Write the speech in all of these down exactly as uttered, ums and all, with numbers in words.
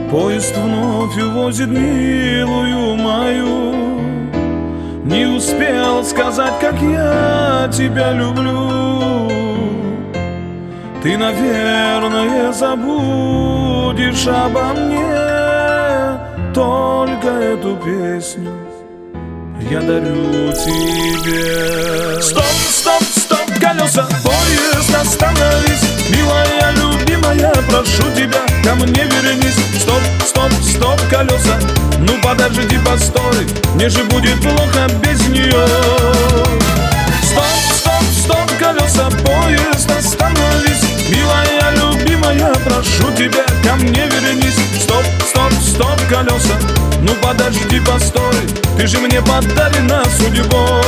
Поезд вновь увозит милую мою. Не успел сказать, как я тебя люблю. Ты, наверное, забудешь обо мне. Только эту песню я дарю тебе. Стоп, стоп, стоп, колеса, поезд, остановись. Милая, любимая, прошу тебя, ко мне вернись. Стоп, стоп, стоп, колеса, ну подожди, постой, мне же будет плохо без нее. Стоп, стоп, стоп, колеса, поезд, остановись. Милая, любимая, прошу тебя, ко мне вернись. Стоп, стоп, стоп, колеса, ну подожди, постой, ты же мне подарена судьбой.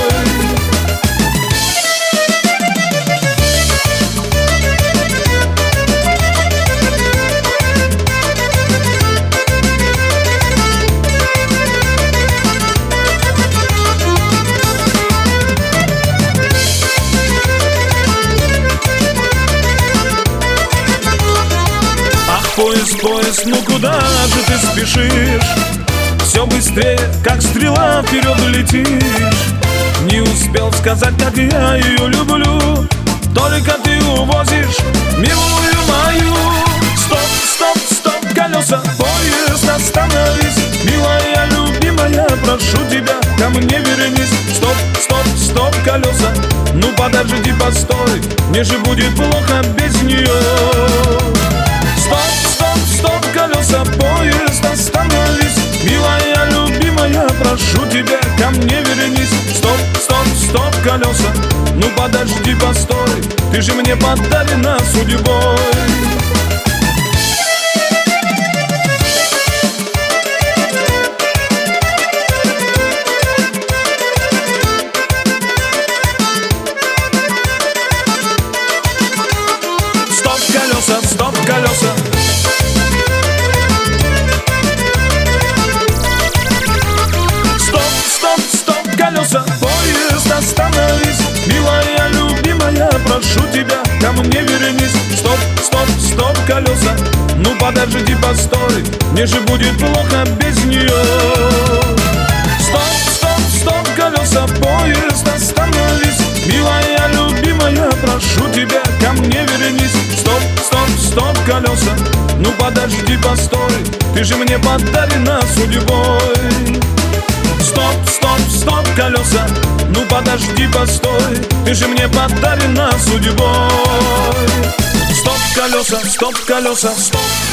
Поезд, поезд, ну куда же ты спешишь? Все быстрее, как стрела, вперед летишь. Не успел сказать, как я ее люблю. Только ты увозишь милую мою. Стоп, стоп, стоп, колеса, поезд, остановись. Милая, любимая, прошу тебя, ко мне вернись. Стоп, стоп, стоп, колеса, ну подожди, постой, мне же будет плохо без нее. Стоп, стоп, стоп, колеса, поезд, остановись. Милая, любимая, прошу тебя, ко мне вернись. Стоп, стоп, стоп, колеса, ну подожди, постой, ты же мне подарена судьбой. Стоп, колеса, стоп, колеса. Стоп, стоп, стоп, колеса, поезд, остановись. Милая, любимая, прошу тебя, ко мне вернись. Стоп, стоп, стоп, колеса, ну подожди, постой, мне же будет плохо без нее. Стоп, стоп, стоп, колеса, поезд, остановись. Милая, любимая, прошу тебя, ко мне вернись. Стоп, стоп, стоп, колеса, ну подожди, постой, ты же мне подарена судьбой. Стоп, стоп, стоп, колеса, ну подожди, постой, ты же мне подарена судьбой. Стоп, колеса, стоп, колеса, стоп.